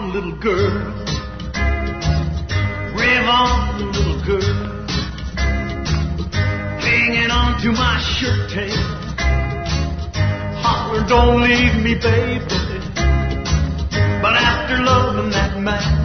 on, little girl. Rave on, little girl. Hanging on to my shirt tail. Holler, don't leave me, baby. But after loving that man,